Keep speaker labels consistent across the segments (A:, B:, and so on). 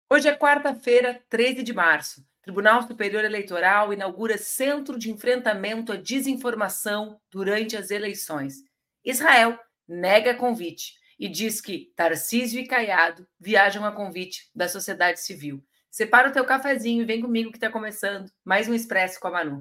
A: Hoje é quarta-feira, 13 de março. O Tribunal Superior Eleitoral inaugura Centro de Enfrentamento à Desinformação durante as eleições. Israel nega convite e diz que Tarcísio e Caiado viajam a convite da sociedade civil. Separa o teu cafezinho e vem comigo que está começando mais um Expresso com a Manu.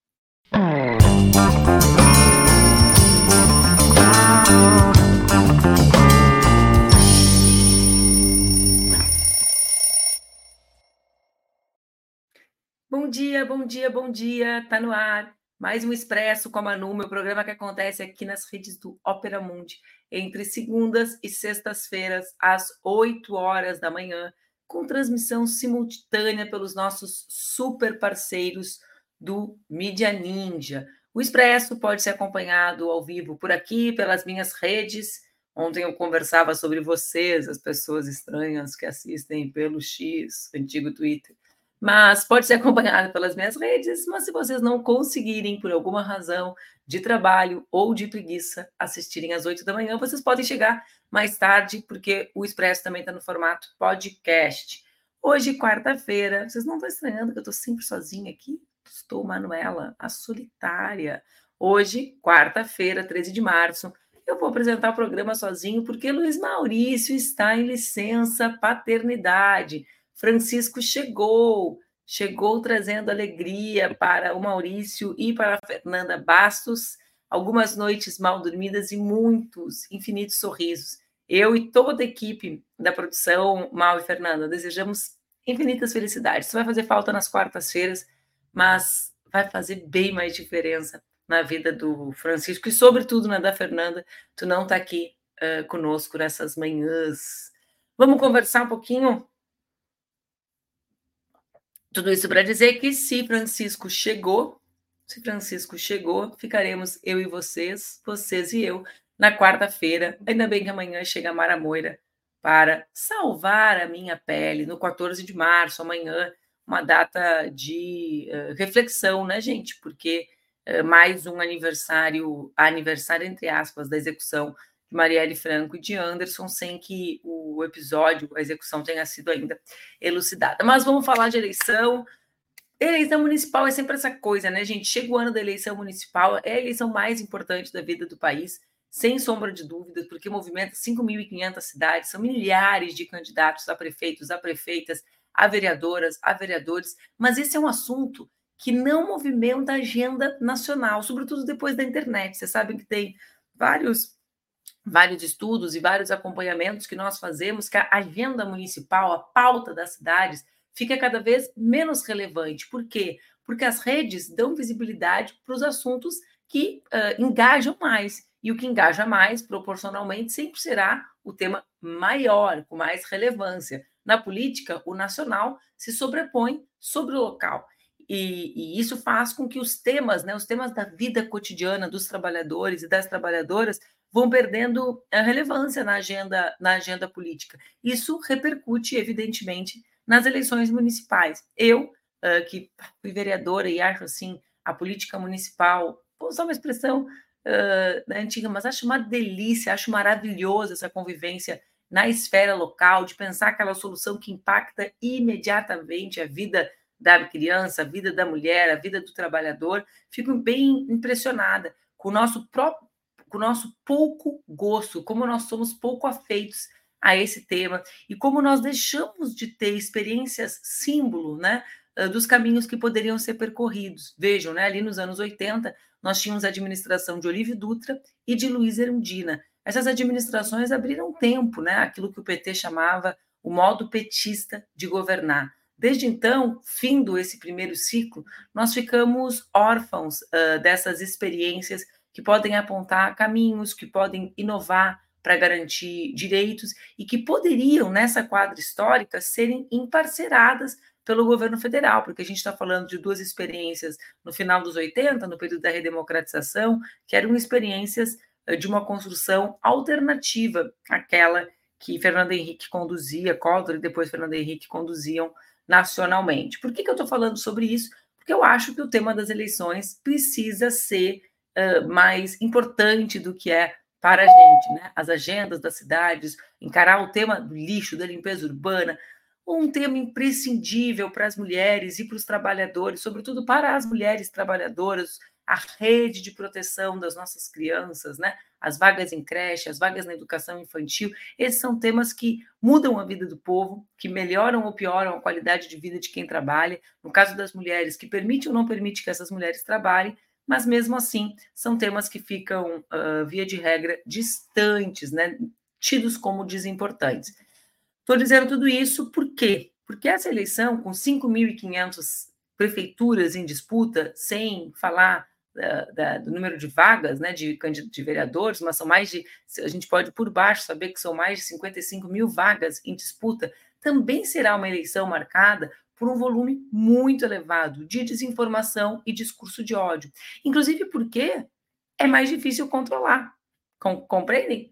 A: Bom dia, bom dia, bom dia. Tá no ar mais um Expresso com a Manu, meu programa que acontece aqui nas redes do Ópera Mundi, entre segundas e sextas-feiras, às 8 horas da manhã, com transmissão simultânea pelos nossos super parceiros do Mídia Ninja. O Expresso pode ser acompanhado ao vivo por aqui, pelas minhas redes. Ontem eu conversava sobre vocês, as pessoas estranhas que assistem pelo X, antigo Twitter. Mas pode ser acompanhado pelas minhas redes, mas se vocês não conseguirem, por alguma razão de trabalho ou de preguiça, assistirem às 8 da manhã, vocês podem chegar mais tarde, porque o Expresso também está no formato podcast. Hoje, quarta-feira, vocês não estão estranhando que eu estou sempre sozinha aqui? Estou Manuela, a solitária. Hoje, quarta-feira, 13 de março, eu vou apresentar o programa sozinho, porque Luiz Maurício está em licença paternidade. Francisco chegou trazendo alegria para o Maurício e para a Fernanda Bastos, algumas noites mal dormidas e muitos, infinitos sorrisos. Eu e toda a equipe da produção, Mal e Fernanda, desejamos infinitas felicidades. Isso vai fazer falta nas quartas-feiras, mas vai fazer bem mais diferença na vida do Francisco e, sobretudo, na da Fernanda. Tu não está aqui conosco nessas manhãs. Vamos conversar um pouquinho? Tudo isso para dizer que se Francisco chegou, ficaremos eu e vocês e eu, na quarta-feira. Ainda bem que amanhã chega a Mara Moira para salvar a minha pele, no 14 de março, amanhã, uma data de reflexão, né, gente? Porque mais um aniversário entre aspas, da execução de Marielle Franco e de Anderson, sem que o episódio, a execução tenha sido ainda elucidada. Mas vamos falar de eleição. Eleição municipal é sempre essa coisa, né, gente? Chega o ano da eleição municipal, é a eleição mais importante da vida do país, sem sombra de dúvidas, porque movimenta 5.500 cidades, são milhares de candidatos a prefeitos, a prefeitas, a vereadoras, a vereadores, mas esse é um assunto que não movimenta a agenda nacional, sobretudo depois da internet. Vocês sabem que tem vários estudos e vários acompanhamentos que nós fazemos, que a agenda municipal, a pauta das cidades, fica cada vez menos relevante. Por quê? Porque as redes dão visibilidade para os assuntos que engajam mais. E o que engaja mais, proporcionalmente, sempre será o tema maior, com mais relevância. Na política, o nacional se sobrepõe sobre o local. E isso faz com que os temas, né, os temas da vida cotidiana dos trabalhadores e das trabalhadoras vão perdendo a relevância na agenda política. Isso repercute, evidentemente, nas eleições municipais. Eu, que fui vereadora e acho assim a política municipal, vou usar uma expressão antiga, mas acho uma delícia, acho maravilhoso essa convivência na esfera local, de pensar aquela solução que impacta imediatamente a vida da criança, a vida da mulher, a vida do trabalhador. Fico bem impressionada com o nosso pouco gosto, como nós somos pouco afeitos a esse tema e como nós deixamos de ter experiências símbolo, né, dos caminhos que poderiam ser percorridos. Vejam, né, ali nos anos 80, nós tínhamos a administração de Olívio Dutra e de Luiz Erundina. Essas administrações abriram tempo, né, aquilo que o PT chamava o modo petista de governar. Desde então, findo esse primeiro ciclo, nós ficamos órfãos dessas experiências que podem apontar caminhos, que podem inovar para garantir direitos e que poderiam, nessa quadra histórica, serem emparceradas pelo governo federal, porque a gente está falando de duas experiências no final dos 80, no período da redemocratização, que eram experiências de uma construção alternativa àquela que Fernando Henrique conduzia, Collor e depois Fernando Henrique conduziam nacionalmente. Por que eu estou falando sobre isso? Porque eu acho que o tema das eleições precisa ser mais importante do que é para a gente, né? As agendas das cidades, encarar o tema do lixo, da limpeza urbana, ou um tema imprescindível para as mulheres e para os trabalhadores, sobretudo para as mulheres trabalhadoras, a rede de proteção das nossas crianças, né? As vagas em creche, as vagas na educação infantil, esses são temas que mudam a vida do povo, que melhoram ou pioram a qualidade de vida de quem trabalha. No caso das mulheres, que permite ou não permite que essas mulheres trabalhem, mas mesmo assim são temas que ficam, via de regra, distantes, né? Tidos como desimportantes. Estou dizendo tudo isso por quê? Porque essa eleição, com 5.500 prefeituras em disputa, sem falar do número de vagas, né, de vereadores, mas são mais de, a gente pode por baixo saber que são mais de 55 mil vagas em disputa, também será uma eleição marcada por um volume muito elevado de desinformação e discurso de ódio. Inclusive porque é mais difícil controlar. Compreendem?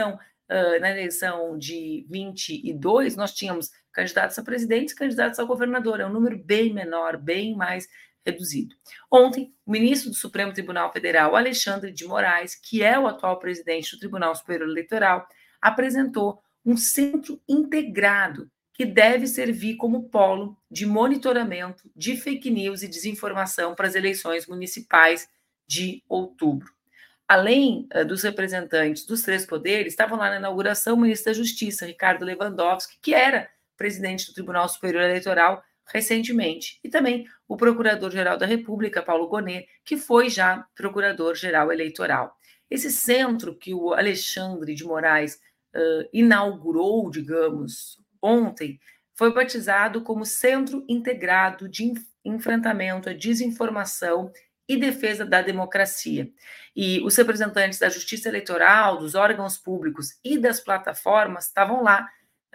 A: Na eleição de 22, nós tínhamos candidatos a presidente e candidatos a governador. É um número bem menor, bem mais reduzido. Ontem, o ministro do Supremo Tribunal Federal, Alexandre de Moraes, que é o atual presidente do Tribunal Superior Eleitoral, apresentou um centro integrado que deve servir como polo de monitoramento de fake news e desinformação para as eleições municipais de outubro. Além dos representantes dos três poderes, estavam lá na inauguração o ministro da Justiça, Ricardo Lewandowski, que era presidente do Tribunal Superior Eleitoral recentemente, e também o Procurador-Geral da República, Paulo Gonet, que foi já Procurador-Geral Eleitoral. Esse centro que o Alexandre de Moraes inaugurou, digamos, ontem, foi batizado como Centro Integrado de Enfrentamento à Desinformação e Defesa da Democracia. E os representantes da Justiça Eleitoral, dos órgãos públicos e das plataformas estavam lá,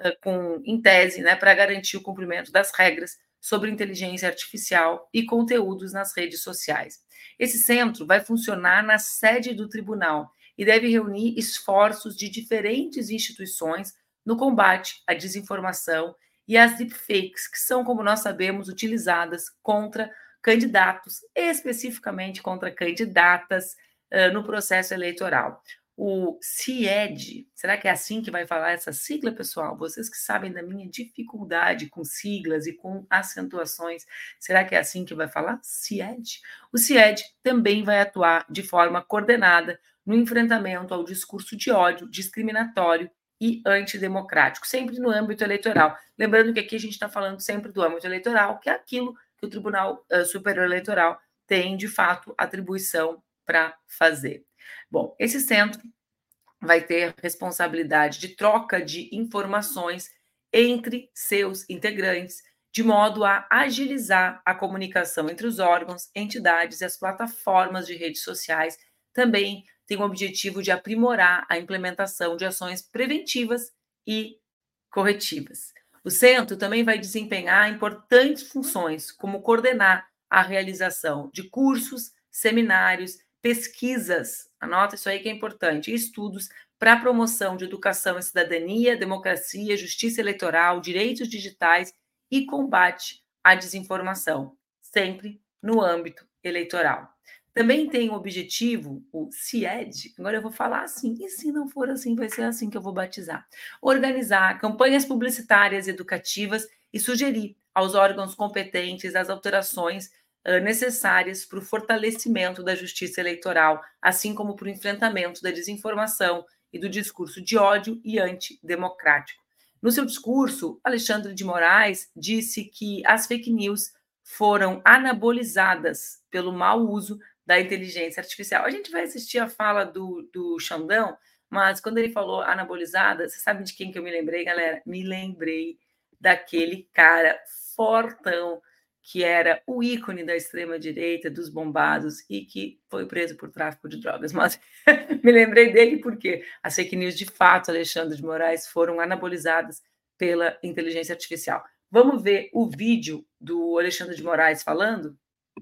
A: em tese, né, para garantir o cumprimento das regras sobre inteligência artificial e conteúdos nas redes sociais. Esse centro vai funcionar na sede do tribunal e deve reunir esforços de diferentes instituições no combate à desinformação e às deepfakes, que são, como nós sabemos, utilizadas contra candidatos, especificamente contra candidatas, no processo eleitoral. O CIED, será que é assim que vai falar essa sigla, pessoal? Vocês que sabem da minha dificuldade com siglas e com acentuações, será que é assim que vai falar? CIED? O CIED também vai atuar de forma coordenada no enfrentamento ao discurso de ódio, discriminatório e antidemocrático, sempre no âmbito eleitoral. Lembrando que aqui a gente está falando sempre do âmbito eleitoral, que é aquilo que o Tribunal Superior Eleitoral tem, de fato, atribuição para fazer. Bom, esse centro vai ter responsabilidade de troca de informações entre seus integrantes, de modo a agilizar a comunicação entre os órgãos, entidades e as plataformas de redes sociais. Também tem o objetivo de aprimorar a implementação de ações preventivas e corretivas. O centro também vai desempenhar importantes funções, como coordenar a realização de cursos, seminários, pesquisas, anota isso aí que é importante, estudos para a promoção de educação e cidadania, democracia, justiça eleitoral, direitos digitais e combate à desinformação, sempre no âmbito eleitoral. Também tem o objetivo, o CIED, agora eu vou falar assim, e se não for assim, vai ser assim que eu vou batizar, organizar campanhas publicitárias educativas e sugerir aos órgãos competentes as alterações necessárias para o fortalecimento da justiça eleitoral, assim como para o enfrentamento da desinformação e do discurso de ódio e antidemocrático. No seu discurso, Alexandre de Moraes disse que as fake news foram anabolizadas pelo mau uso da inteligência artificial. A gente vai assistir a fala do Xandão, mas quando ele falou anabolizada, você sabe de quem que eu me lembrei, galera? Me lembrei daquele cara fortão que era o ícone da extrema-direita, dos bombados, e que foi preso por tráfico de drogas. Mas me lembrei dele porque as fake news, de fato, Alexandre de Moraes, foram anabolizadas pela inteligência artificial. Vamos ver o vídeo do Alexandre de Moraes falando?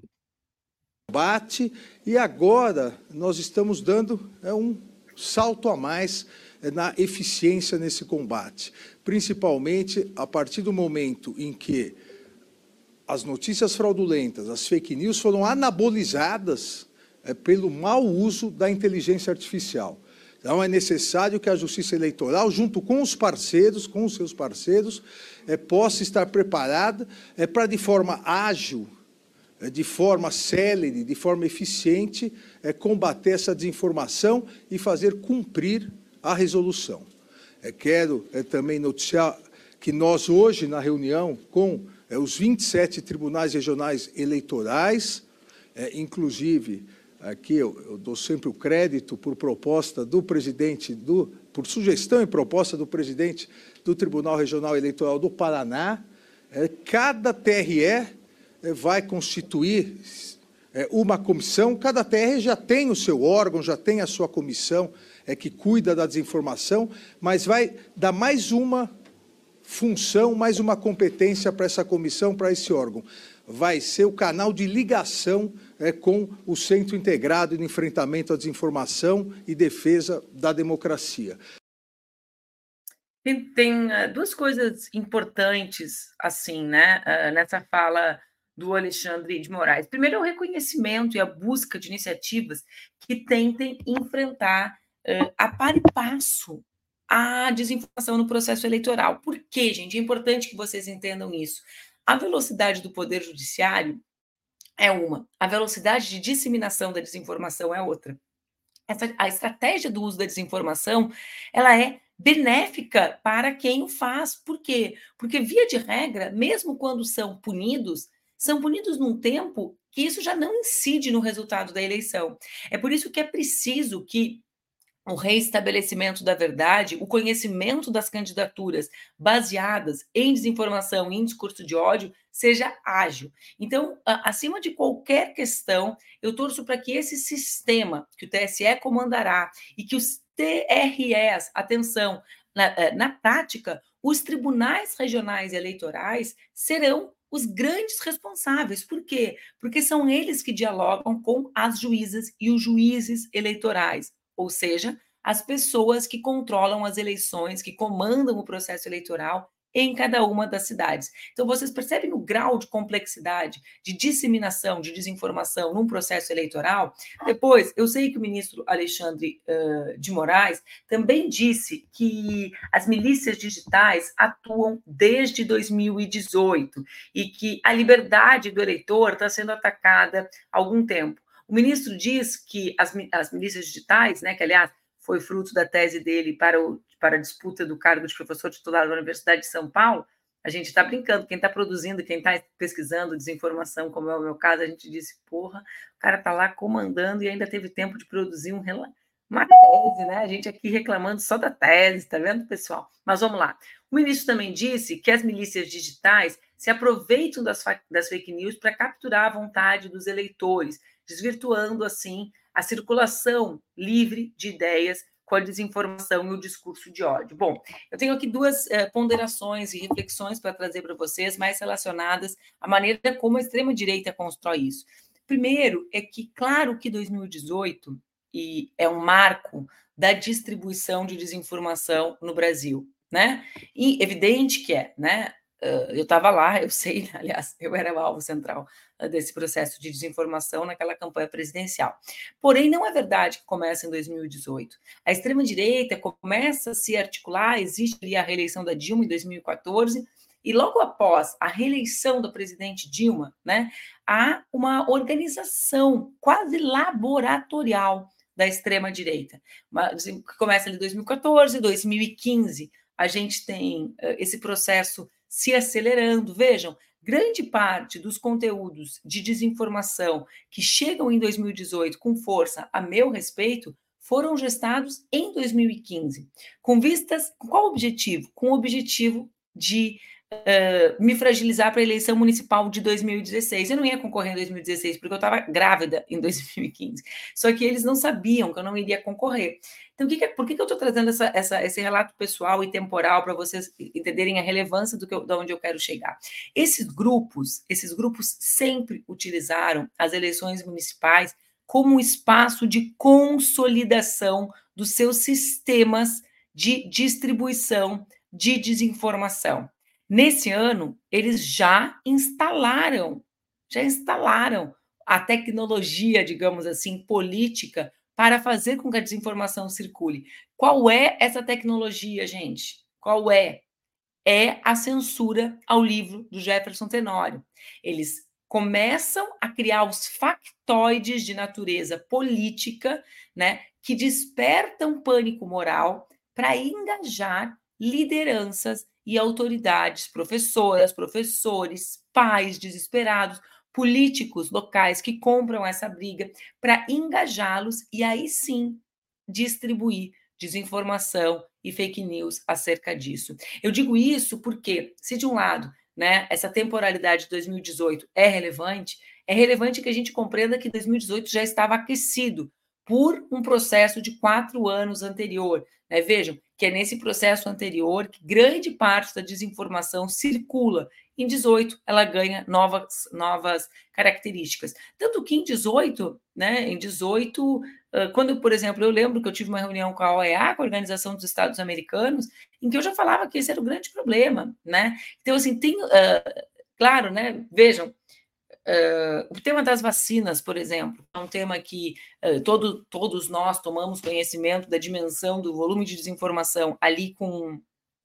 B: Combate, e agora nós estamos dando um salto a mais na eficiência nesse combate, principalmente a partir do momento em que as notícias fraudulentas, as fake news foram anabolizadas pelo mau uso da inteligência artificial. Então, é necessário que a Justiça Eleitoral, junto com os parceiros, com os seus parceiros, possa estar preparada para, de forma ágil, de forma célere, de forma eficiente, combater essa desinformação e fazer cumprir a resolução. Quero também noticiar que nós, hoje, na reunião com os 27 tribunais regionais eleitorais, inclusive, aqui eu dou sempre o crédito por proposta do presidente, por sugestão e proposta do presidente do Tribunal Regional Eleitoral do Paraná, cada TRE vai constituir uma comissão, cada TRE já tem o seu órgão, já tem a sua comissão que cuida da desinformação, mas vai dar mais uma função, mais uma competência para essa comissão, para esse órgão. Vai ser o canal de ligação com o Centro Integrado de Enfrentamento à Desinformação e Defesa da Democracia.
A: Tem duas coisas importantes, assim, né, nessa fala do Alexandre de Moraes. Primeiro é o reconhecimento e a busca de iniciativas que tentem enfrentar a par e passo a desinformação no processo eleitoral. Por quê, gente? É importante que vocês entendam isso. A velocidade do Poder Judiciário é uma, a velocidade de disseminação da desinformação é outra. A estratégia do uso da desinformação, ela é benéfica para quem o faz. Por quê? Porque, via de regra, mesmo quando são punidos num tempo que isso já não incide no resultado da eleição. É por isso que é preciso que o reestabelecimento da verdade, o conhecimento das candidaturas baseadas em desinformação e em discurso de ódio seja ágil. Então, acima de qualquer questão, eu torço para que esse sistema que o TSE comandará e que os TREs, atenção, na prática, os tribunais regionais eleitorais serão os grandes responsáveis. Por quê? Porque são eles que dialogam com as juízas e os juízes eleitorais, ou seja, as pessoas que controlam as eleições, que comandam o processo eleitoral em cada uma das cidades. Então, vocês percebem o grau de complexidade, de disseminação de desinformação num processo eleitoral? Depois, eu sei que o ministro Alexandre de Moraes também disse que as milícias digitais atuam desde 2018 e que a liberdade do eleitor está sendo atacada há algum tempo. O ministro diz que as milícias digitais, né, que, aliás, foi fruto da tese dele para a disputa do cargo de professor titular da Universidade de São Paulo, a gente está brincando, quem está produzindo, quem está pesquisando desinformação, como é o meu caso, a gente disse, porra, o cara está lá comandando e ainda teve tempo de produzir uma tese, né? A gente aqui reclamando só da tese, tá vendo, pessoal? Mas vamos lá. O ministro também disse que as milícias digitais se aproveitam das fake news para capturar a vontade dos eleitores, desvirtuando, assim, a circulação livre de ideias com a desinformação e o discurso de ódio. Bom, eu tenho aqui duas ponderações e reflexões para trazer para vocês, mais relacionadas à maneira como a extrema-direita constrói isso. Primeiro, é que, claro que 2018 é um marco da distribuição de desinformação no Brasil, né? E evidente que é, né? Eu estava lá, eu sei, aliás, eu era o alvo central desse processo de desinformação naquela campanha presidencial. Porém, não é verdade que começa em 2018. A extrema-direita começa a se articular, existe ali a reeleição da Dilma em 2014, e logo após a reeleição da presidente Dilma, né, há uma organização quase laboratorial da extrema-direita, que começa ali em 2014, 2015, a gente tem esse processo se acelerando. Vejam, grande parte dos conteúdos de desinformação que chegam em 2018 com força a meu respeito foram gestados em 2015. Com qual objetivo? Com o objetivo de me fragilizar para a eleição municipal de 2016. Eu não ia concorrer em 2016, porque eu estava grávida em 2015. Só que eles não sabiam que eu não iria concorrer. Então, por que eu estou trazendo esse relato pessoal e temporal para vocês entenderem a relevância de onde eu quero chegar? Esses grupos sempre utilizaram as eleições municipais como um espaço de consolidação dos seus sistemas de distribuição de desinformação. Nesse ano, eles já instalaram a tecnologia, digamos assim, política, para fazer com que a desinformação circule. Qual é essa tecnologia, gente? Qual é? É a censura ao livro do Jefferson Tenório. Eles começam a criar os factoides de natureza política, né, que despertam pânico moral para engajar lideranças e autoridades, professoras, professores, pais desesperados, políticos locais que compram essa briga para engajá-los e aí sim distribuir desinformação e fake news acerca disso. Eu digo isso porque, se de um lado, né, essa temporalidade de 2018 é relevante que a gente compreenda que 2018 já estava aquecido por um processo de 4 anos anterior. Né? Vejam que é nesse processo anterior que grande parte da desinformação circula. Em 18, ela ganha novas características. Tanto que em 18, quando, por exemplo, eu lembro que eu tive uma reunião com a OEA, com a Organização dos Estados Americanos, em que eu já falava que esse era o grande problema, né? Então, assim, claro, né? Vejam, o tema das vacinas, por exemplo, é um tema que todos nós tomamos conhecimento da dimensão do volume de desinformação ali com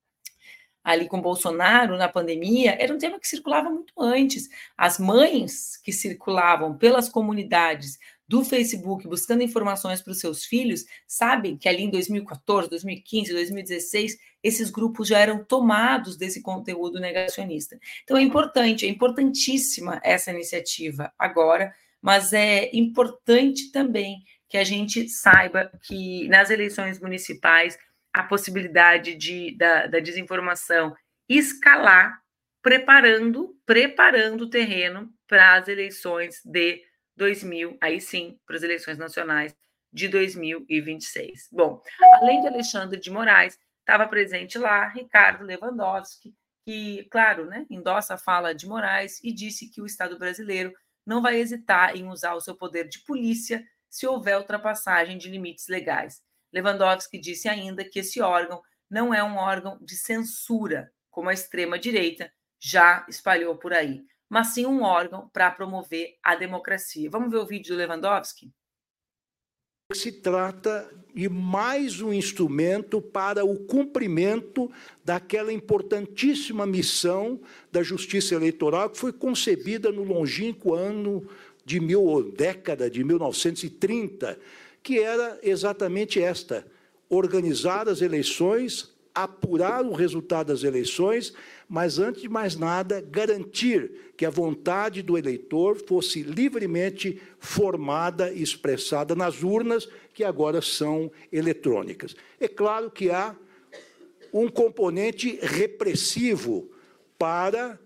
A: Bolsonaro na pandemia, era um tema que circulava muito antes. As mães que circulavam pelas comunidades do Facebook buscando informações para os seus filhos, sabem que ali em 2014, 2015, 2016, esses grupos já eram tomados desse conteúdo negacionista. Então é importantíssima essa iniciativa agora, mas é importante também que a gente saiba que nas eleições municipais a possibilidade da desinformação escalar, preparando o terreno para as eleições de 2000, aí sim, para as eleições nacionais de 2026. Bom, além de Alexandre de Moraes, estava presente lá Ricardo Lewandowski, que, claro, né, endossa a fala de Moraes e disse que o Estado brasileiro não vai hesitar em usar o seu poder de polícia se houver ultrapassagem de limites legais. Lewandowski disse ainda que esse órgão não é um órgão de censura, como a extrema-direita já espalhou por aí, mas sim um órgão para promover a democracia. Vamos ver o vídeo do Lewandowski?
C: Se trata de mais um instrumento para o cumprimento daquela importantíssima missão da Justiça Eleitoral que foi concebida no longínquo década de 1930, que era exatamente esta: organizar as eleições, apurar o resultado das eleições, mas, antes de mais nada, garantir que a vontade do eleitor fosse livremente formada e expressada nas urnas, que agora são eletrônicas. É claro que há um componente repressivo para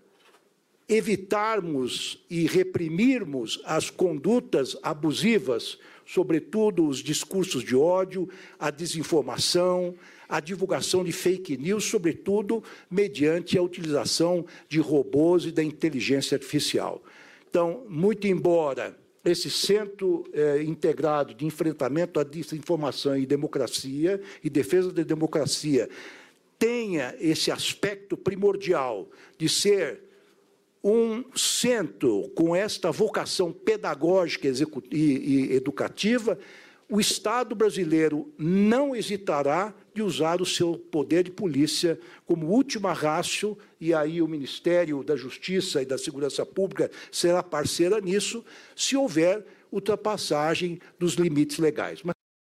C: evitarmos e reprimirmos as condutas abusivas, sobretudo os discursos de ódio, a desinformação, a divulgação de fake news, sobretudo mediante a utilização de robôs e da inteligência artificial. Então, muito embora esse Centro Integrado de Enfrentamento à Desinformação e Democracia e Defesa da Democracia tenha esse aspecto primordial de ser um centro com esta vocação pedagógica e educativa, o Estado brasileiro não hesitará de usar o seu poder de polícia como última ratio, e aí o Ministério da Justiça e da Segurança Pública será parceira nisso, se houver ultrapassagem dos limites legais.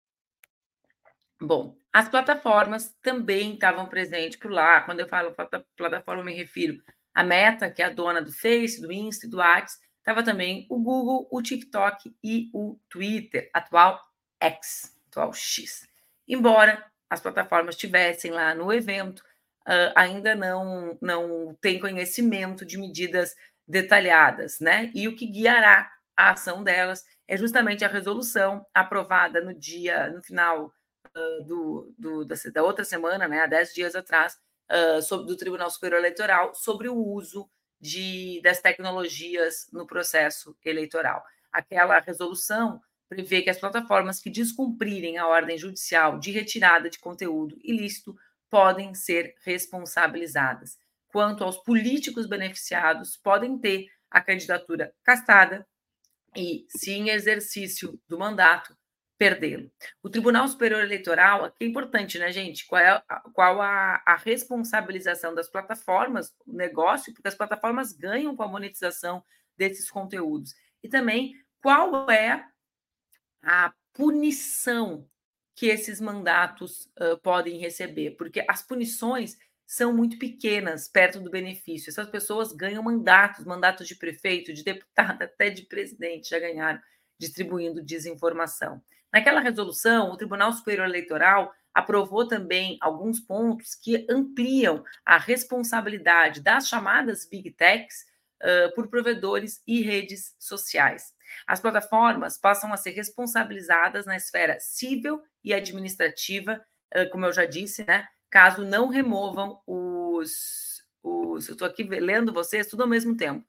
A: Bom, as plataformas também estavam presentes por lá. Quando eu falo plataforma, eu me refiro à Meta, que é a dona do Face, do Insta e do WhatsApp. Estava também o Google, o TikTok e o Twitter, atual X, atual X. Embora as plataformas estivessem lá no evento, ainda não tem conhecimento de medidas detalhadas, né? E o que guiará a ação delas é justamente a resolução aprovada no final da outra semana, né, há 10 dias atrás, do Tribunal Superior Eleitoral, sobre o uso das tecnologias no processo eleitoral. Aquela resolução prevê que as plataformas que descumprirem a ordem judicial de retirada de conteúdo ilícito podem ser responsabilizadas. Quanto aos políticos beneficiados, podem ter a candidatura castada e, se em exercício do mandato, perdê-lo. O Tribunal Superior Eleitoral, aqui é importante, né, gente? Qual a responsabilização das plataformas, o negócio, porque as plataformas ganham com a monetização desses conteúdos. E também qual é a punição que esses mandatos podem receber, porque as punições são muito pequenas perto do benefício. Essas pessoas ganham mandatos de prefeito, de deputado, até de presidente, já ganharam, distribuindo desinformação. Naquela resolução, o Tribunal Superior Eleitoral aprovou também alguns pontos que ampliam a responsabilidade das chamadas Big Techs por provedores e redes sociais. As plataformas passam a ser responsabilizadas na esfera civil e administrativa, como eu já disse, né? Caso não removam eu estou aqui lendo vocês tudo ao mesmo tempo,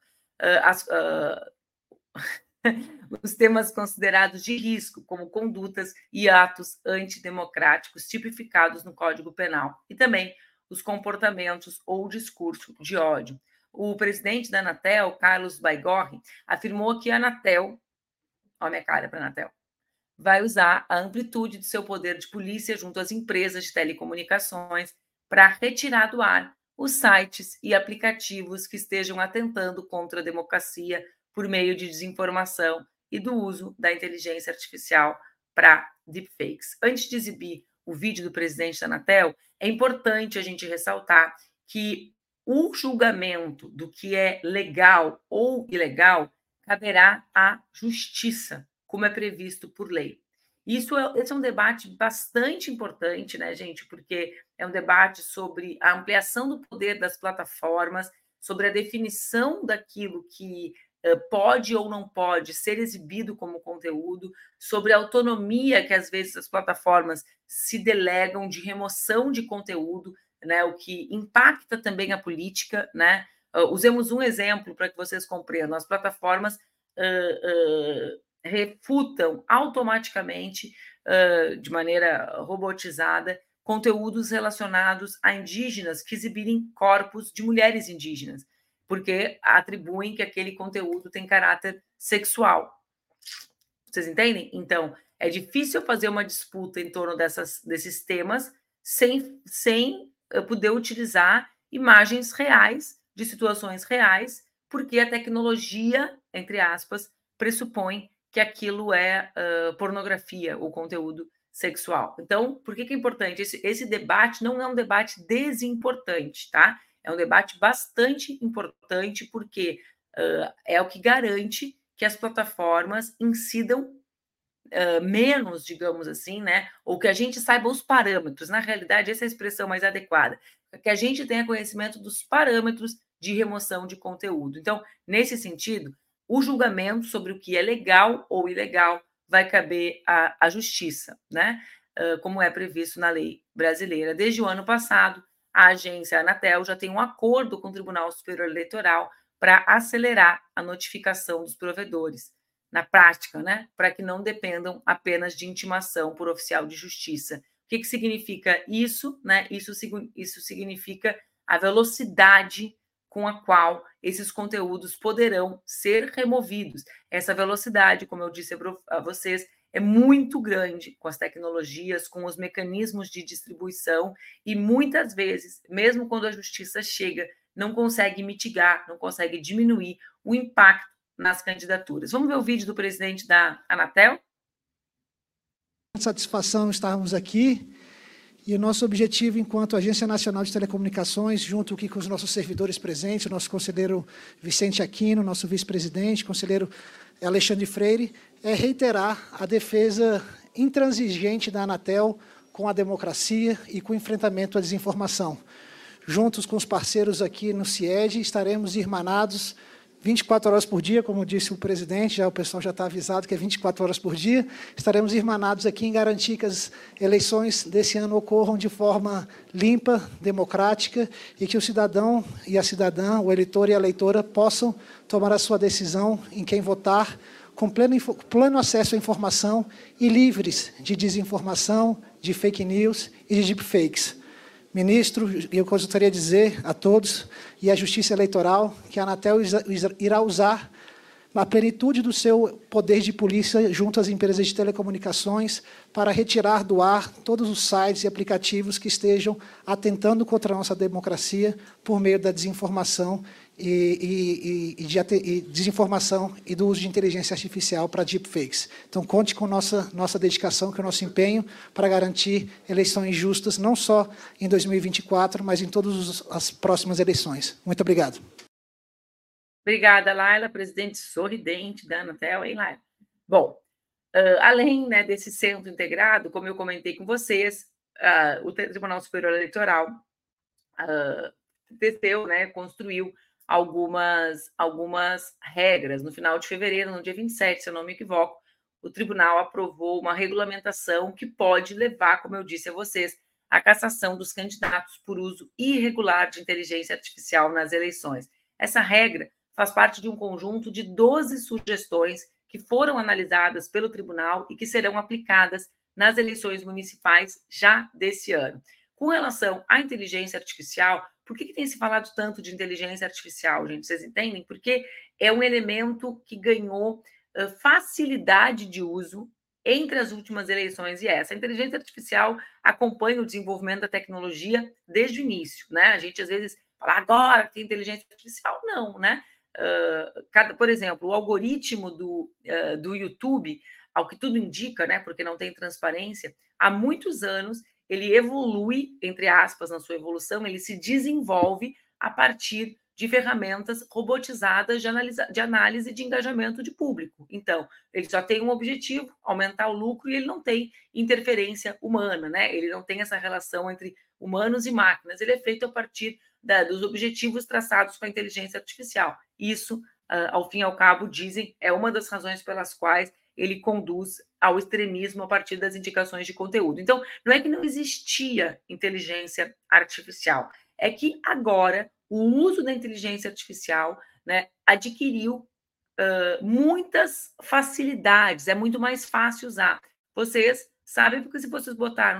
A: os temas considerados de risco, como condutas e atos antidemocráticos tipificados no Código Penal, e também os comportamentos ou discurso de ódio. O presidente da Anatel, Carlos Baigorre, afirmou que a Anatel, olha a minha cara para a Anatel, vai usar a amplitude de seu poder de polícia junto às empresas de telecomunicações para retirar do ar os sites e aplicativos que estejam atentando contra a democracia por meio de desinformação e do uso da inteligência artificial para deepfakes. Antes de exibir o vídeo do presidente da Anatel, é importante a gente ressaltar que o julgamento do que é legal ou ilegal caberá à justiça, como é previsto por lei. Esse é um debate bastante importante, né, gente? Porque é um debate sobre a ampliação do poder das plataformas, sobre a definição daquilo que pode ou não pode ser exibido como conteúdo, sobre a autonomia que às vezes as plataformas se delegam de remoção de conteúdo, né, o que impacta também a política, né? Usemos um exemplo para que vocês compreendam. As plataformas refutam automaticamente, de maneira robotizada, conteúdos relacionados a indígenas que exibirem corpos de mulheres indígenas, porque atribuem que aquele conteúdo tem caráter sexual. Vocês entendem? Então, é difícil fazer uma disputa em torno desses temas sem poder utilizar imagens reais, de situações reais, porque a tecnologia, entre aspas, pressupõe que aquilo é pornografia, ou conteúdo sexual. Então, por que é importante? Esse debate não é um debate desimportante, tá? É um debate bastante importante, porque é o que garante que as plataformas incidam menos, digamos assim, né? Ou que a gente saiba os parâmetros. Na realidade, essa é a expressão mais adequada. Que a gente tenha conhecimento dos parâmetros de remoção de conteúdo. Então, nesse sentido, o julgamento sobre o que é legal ou ilegal vai caber à justiça, né? Como é previsto na lei brasileira. Desde o ano passado, a agência Anatel já tem um acordo com o Tribunal Superior Eleitoral para acelerar a notificação dos provedores, na prática, né? Para que não dependam apenas de intimação por oficial de justiça. O que significa isso, né? Isso significa a velocidade com a qual esses conteúdos poderão ser removidos. Essa velocidade, como eu disse a vocês, é muito grande com as tecnologias, com os mecanismos de distribuição, e muitas vezes, mesmo quando a justiça chega, não consegue mitigar, não consegue diminuir o impacto nas candidaturas. Vamos ver o vídeo do presidente da Anatel?
D: Satisfação estarmos aqui. E o nosso objetivo, enquanto Agência Nacional de Telecomunicações, junto aqui com os nossos servidores presentes, o nosso conselheiro Vicente Aquino, nosso vice-presidente, conselheiro Alexandre Freire, é reiterar a defesa intransigente da Anatel com a democracia e com o enfrentamento à desinformação. Juntos com os parceiros aqui no CIED, estaremos irmanados 24 horas por dia, como disse o presidente, o pessoal já está avisado que é 24 horas por dia, estaremos irmanados aqui em garantir que as eleições desse ano ocorram de forma limpa, democrática, e que o cidadão e a cidadã, o eleitor e a eleitora, possam tomar a sua decisão em quem votar, com pleno acesso à informação e livres de desinformação, de fake news e de deepfakes. Ministro, eu gostaria de dizer a todos e à Justiça Eleitoral que a Anatel irá usar na plenitude do seu poder de polícia junto às empresas de telecomunicações para retirar do ar todos os sites e aplicativos que estejam atentando contra a nossa democracia por meio da desinformação desinformação e do uso de inteligência artificial para deepfakes. Então, conte com nossa dedicação, com o nosso empenho para garantir eleições justas, não só em 2024, mas em todas as próximas eleições. Muito obrigado.
A: Obrigada, Laila, presidente sorridente da Anatel, hein, Laila? Bom, além, né, desse centro integrado, como eu comentei com vocês, o Tribunal Superior Eleitoral né, construiu algumas regras. No final de fevereiro, no dia 27, se eu não me equivoco, o tribunal aprovou uma regulamentação que pode levar, como eu disse a vocês, à cassação dos candidatos por uso irregular de inteligência artificial nas eleições. Essa regra faz parte de um conjunto de 12 sugestões que foram analisadas pelo tribunal e que serão aplicadas nas eleições municipais já desse ano. Com relação à inteligência artificial, por que tem se falado tanto de inteligência artificial, gente? Vocês entendem? Porque é um elemento que ganhou facilidade de uso entre as últimas eleições e essa. A inteligência artificial acompanha o desenvolvimento da tecnologia desde o início, né? A gente às vezes fala agora que tem inteligência artificial, não, né? Por exemplo, o algoritmo do YouTube, ao que tudo indica, né? Porque não tem transparência, há muitos anos ele evolui, entre aspas, na sua evolução, ele se desenvolve a partir de ferramentas robotizadas de análise de engajamento de público. Então, ele só tem um objetivo, aumentar o lucro, e ele não tem interferência humana, né? Ele não tem essa relação entre humanos e máquinas, ele é feito a partir dos objetivos traçados com a inteligência artificial. Isso, ao fim e ao cabo, dizem, é uma das razões pelas quais ele conduz ao extremismo a partir das indicações de conteúdo. Então, não é que não existia inteligência artificial, é que agora o uso da inteligência artificial, né, adquiriu muitas facilidades, é muito mais fácil usar. Vocês sabem, porque se vocês botaram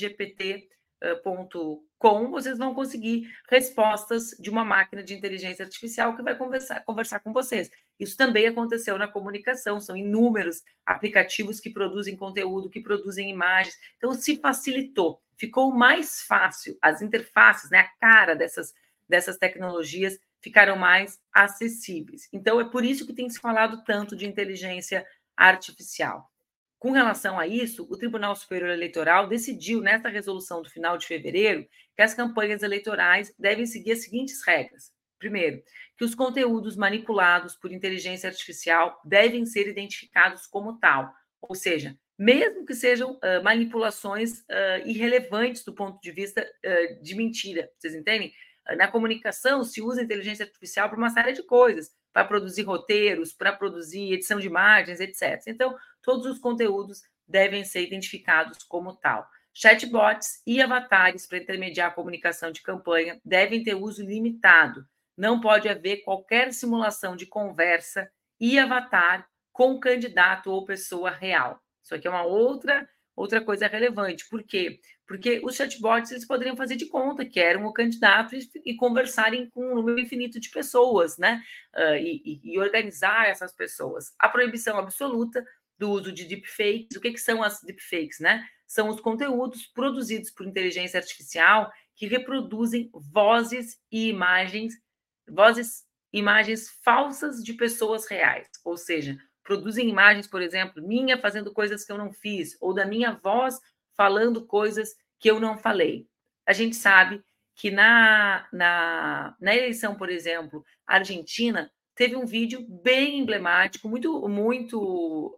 A: chatgpt.com, vocês vão conseguir respostas de uma máquina de inteligência artificial que vai conversar com vocês. Isso também aconteceu na comunicação, são inúmeros aplicativos que produzem conteúdo, que produzem imagens, então se facilitou, ficou mais fácil, as interfaces, né, a cara dessas tecnologias ficaram mais acessíveis. Então, é por isso que tem se falado tanto de inteligência artificial. Com relação a isso, o Tribunal Superior Eleitoral decidiu, nesta resolução do final de fevereiro, que as campanhas eleitorais devem seguir as seguintes regras. Primeiro, que os conteúdos manipulados por inteligência artificial devem ser identificados como tal, ou seja, mesmo que sejam manipulações irrelevantes do ponto de vista de mentira, vocês entendem? Na comunicação, se usa inteligência artificial para uma série de coisas, para produzir roteiros, para produzir edição de imagens, etc. Então, todos os conteúdos devem ser identificados como tal. Chatbots e avatares para intermediar a comunicação de campanha devem ter uso limitado. Não pode haver qualquer simulação de conversa e avatar com candidato ou pessoa real. Isso aqui é uma outra coisa relevante. Por quê? Porque os chatbots eles poderiam fazer de conta que eram o candidato e conversarem com um número infinito de pessoas, né? E organizar essas pessoas. A proibição absoluta do uso de deepfakes. O que são as deepfakes, né? São os conteúdos produzidos por inteligência artificial que reproduzem vozes e imagens falsas de pessoas reais, ou seja, produzem imagens, por exemplo, minha fazendo coisas que eu não fiz, ou da minha voz falando coisas que eu não falei. A gente sabe que na eleição, por exemplo, argentina, teve um vídeo bem emblemático, muito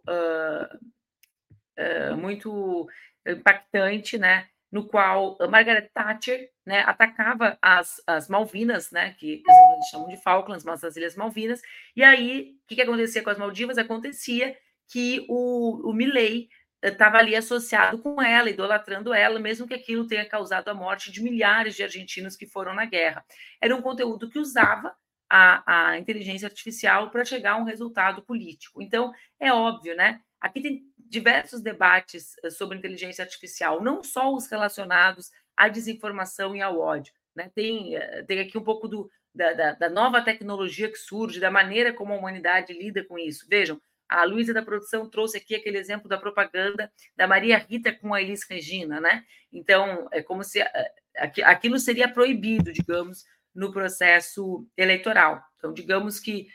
A: impactante, né? No qual a Margaret Thatcher, né, atacava as Malvinas, né, que eles chamam de Falklands, mas as Ilhas Malvinas, e aí, o que acontecia com as Maldivas? Acontecia que o Milei estava ali associado com ela, idolatrando ela, mesmo que aquilo tenha causado a morte de milhares de argentinos que foram na guerra. Era um conteúdo que usava a inteligência artificial para chegar a um resultado político. Então, é óbvio, né? Aqui tem diversos debates sobre inteligência artificial, não só os relacionados à desinformação e ao ódio, né? Tem aqui um pouco da nova tecnologia que surge, da maneira como a humanidade lida com isso. Vejam, a Luísa da produção trouxe aqui aquele exemplo da propaganda da Maria Rita com a Elis Regina, né? Então, é como se aquilo seria proibido, digamos, no processo eleitoral. Então, digamos que...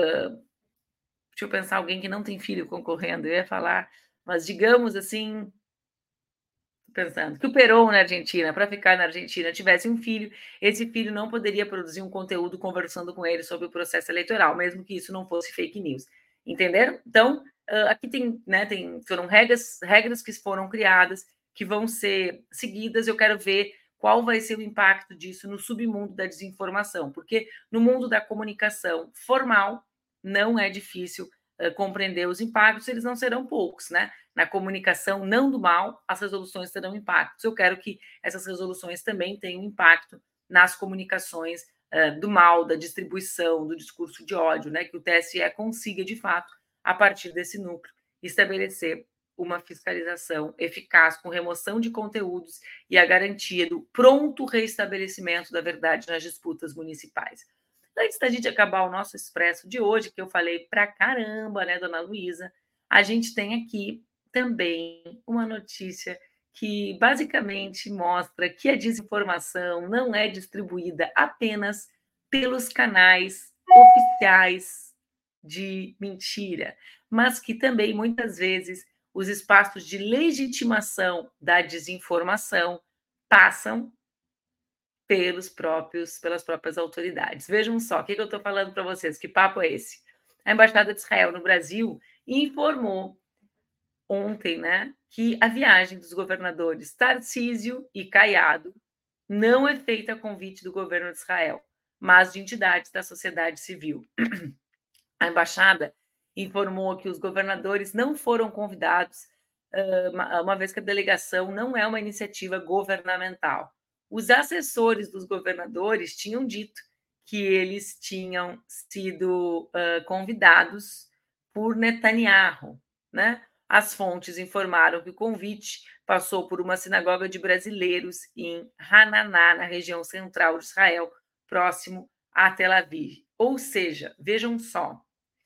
A: deixa eu pensar, alguém que não tem filho concorrendo, eu ia falar, mas digamos assim... pensando que o Perón na Argentina, para ficar na Argentina, tivesse um filho, esse filho não poderia produzir um conteúdo conversando com ele sobre o processo eleitoral, mesmo que isso não fosse fake news. Entenderam? Então, aqui foram regras que foram criadas, que vão ser seguidas. Eu quero ver qual vai ser o impacto disso no submundo da desinformação, porque no mundo da comunicação formal não é difícil compreender os impactos, eles não serão poucos, né? Na comunicação não do mal, as resoluções terão impactos. Eu quero que essas resoluções também tenham impacto nas comunicações do mal, da distribuição, do discurso de ódio, né? Que o TSE consiga, de fato, a partir desse núcleo, estabelecer uma fiscalização eficaz com remoção de conteúdos e a garantia do pronto reestabelecimento da verdade nas disputas municipais. Antes da gente acabar o nosso expresso de hoje, que eu falei pra caramba, né, dona Luísa, a gente tem aqui também uma notícia que basicamente mostra que a desinformação não é distribuída apenas pelos canais oficiais de mentira, mas que também, muitas vezes, os espaços de legitimação da desinformação passam pelas próprias autoridades. Vejam só, o que eu estou falando para vocês, que papo é esse? A Embaixada de Israel no Brasil informou ontem, né, que a viagem dos governadores Tarcísio e Caiado não é feita a convite do governo de Israel, mas de entidades da sociedade civil. A embaixada informou que os governadores não foram convidados, uma vez que a delegação não é uma iniciativa governamental. Os assessores dos governadores tinham dito que eles tinham sido convidados por Netanyahu, né? As fontes informaram que o convite passou por uma sinagoga de brasileiros em Hananá, na região central de Israel, próximo a Tel Aviv. Ou seja, vejam só,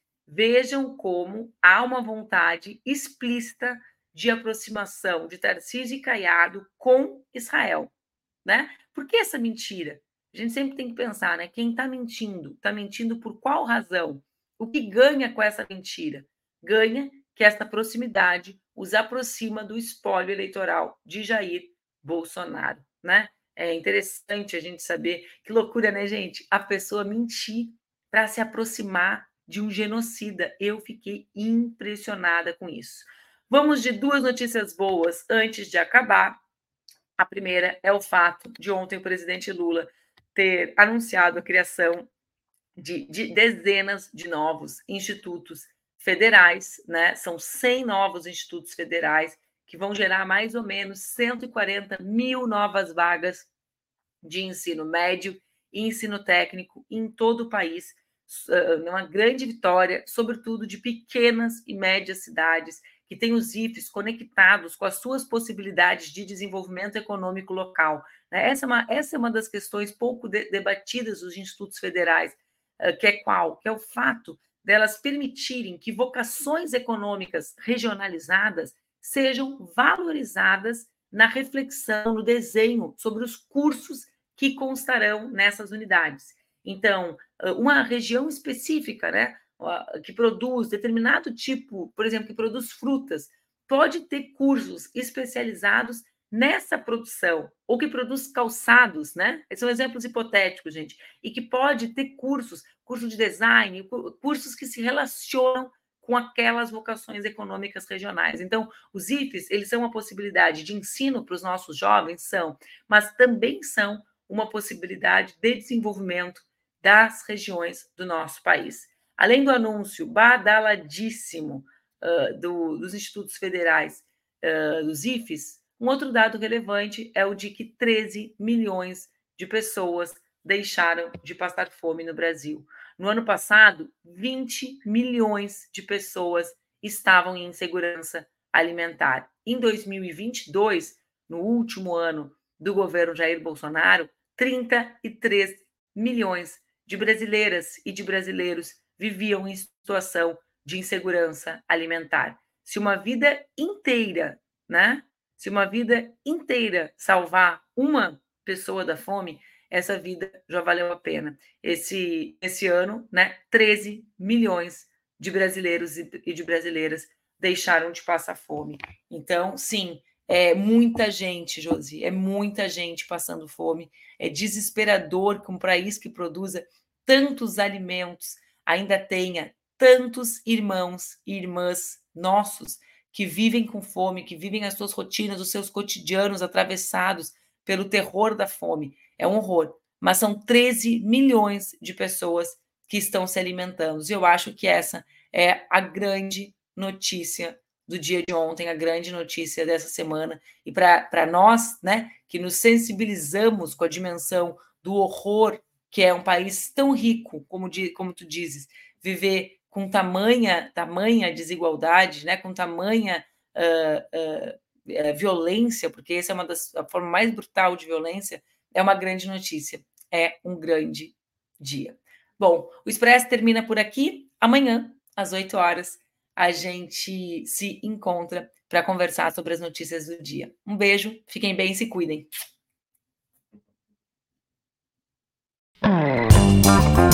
A: vejam como há uma vontade explícita de aproximação de Tarcísio e Caiado com Israel, né? Por que essa mentira? A gente sempre tem que pensar, né? Quem está mentindo por qual razão? O que ganha com essa mentira? Ganha que esta proximidade os aproxima do espólio eleitoral de Jair Bolsonaro, né? É interessante a gente saber, que loucura, né, gente? A pessoa mentir para se aproximar de um genocida. Eu fiquei impressionada com isso. Vamos de duas notícias boas antes de acabar. A primeira é o fato de ontem o presidente Lula ter anunciado a criação de dezenas de novos institutos federais, né? São 100 novos institutos federais que vão gerar mais ou menos 140 mil novas vagas de ensino médio e ensino técnico em todo o país. Uma grande vitória, sobretudo de pequenas e médias cidades que têm os IFES conectados com as suas possibilidades de desenvolvimento econômico local. Essa é uma das questões pouco debatidas dos institutos federais, que é qual? Que é o fato delas permitirem que vocações econômicas regionalizadas sejam valorizadas na reflexão, no desenho sobre os cursos que constarão nessas unidades. Então, uma região específica, né, que produz determinado tipo, por exemplo, que produz frutas, pode ter cursos especializados nessa produção, ou que produz calçados, né? Esses são exemplos hipotéticos, gente, e que pode ter curso de design, cursos que se relacionam com aquelas vocações econômicas regionais. Então, os IFES, eles são uma possibilidade de ensino para os nossos jovens, mas também são uma possibilidade de desenvolvimento das regiões do nosso país. Além do anúncio badaladíssimo dos institutos federais, dos IFES, um outro dado relevante é o de que 13 milhões de pessoas deixaram de passar fome no Brasil. No ano passado, 20 milhões de pessoas estavam em insegurança alimentar. Em 2022, no último ano do governo Jair Bolsonaro, 33 milhões de brasileiras e de brasileiros viviam em situação de insegurança alimentar. Se uma vida inteira, né? Se uma vida inteira salvar uma pessoa da fome, essa vida já valeu a pena. Esse ano, né, 13 milhões de brasileiros e de brasileiras deixaram de passar fome. Então, sim, é muita gente, Josi, é muita gente passando fome. É desesperador que um país que produza tantos alimentos ainda tenha tantos irmãos e irmãs nossos que vivem com fome, que vivem as suas rotinas, os seus cotidianos atravessados pelo terror da fome. É um horror. Mas são 13 milhões de pessoas que estão se alimentando. E eu acho que essa é a grande notícia do dia de ontem, a grande notícia dessa semana. E para nós, né, que nos sensibilizamos com a dimensão do horror que é um país tão rico, como tu dizes, viver com tamanha desigualdade, né, com tamanha violência, porque essa é a forma mais brutal de violência, é uma grande notícia, é um grande dia. Bom, o Expresso termina por aqui. Amanhã, às 8 horas, a gente se encontra para conversar sobre as notícias do dia. Um beijo, fiquem bem e se cuidem.